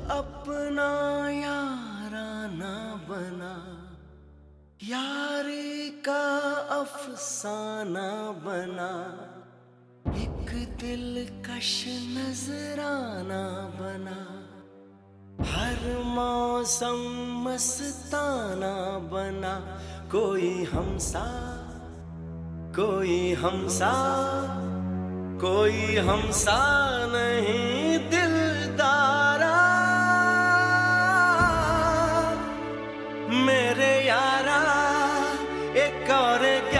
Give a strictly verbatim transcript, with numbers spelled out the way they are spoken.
अपना याराना बना, यारी का अफसाना बना, एक दिलकश नजराना बना, हर मौसम मस्ताना बना। कोई हमसा कोई हमसा कोई हमसा नहीं दिलदारा, मेरे यारा एक और